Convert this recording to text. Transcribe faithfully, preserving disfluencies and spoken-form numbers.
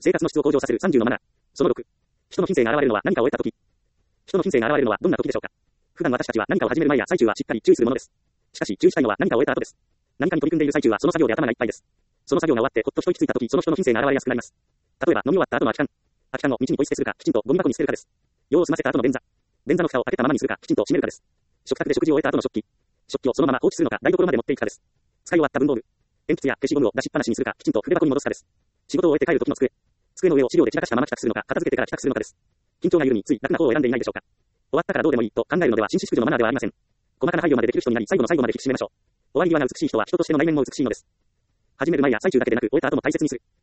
生活の質を向上させるさんじゅうのマナー。そのろく。人の品性が現れるのは何かを得たとき。人の品性が現れるのはどんな時でしょうか。普段私たちは何かを始める前や最中はしっかり注意するものです。しかし注意したいのは何かを得た後です。何かに取り組んでいる最中はその作業で頭がいっぱいです。その作業が終わってほっと一息ついたとき、その人の品性が現れやすくなります。例えば飲み終わった後の空き缶。空き缶を道にポイ捨てするか、きちんとゴミ箱に捨てるかです。用を済ませた後の便座。便座の蓋を開けたままにするか、きちんと閉めるかです。食卓で食事を終えた後の食器。食器をそのまま放置するのか、台所まで持っていくかです。使い終わった文房具。鉛筆や消しゴムを出しっぱなしにするか、きちんと筆箱に戻すかです。仕事を終えて帰る時の机。机の上を資料で散らかしたまま帰宅するのか、片付けてから帰宅するのかです。緊張が緩み、つい楽な方を選んでいないでしょうか。終わったからどうでもいいと考えるのでは紳士淑女のマナーではありません。細かな配慮までできる人になり、最後の最後まで引き締めましょう。終わり際が美しい人は人としての内面も美しいのです。始める前や最中だけでなく、終えた後も大切にする。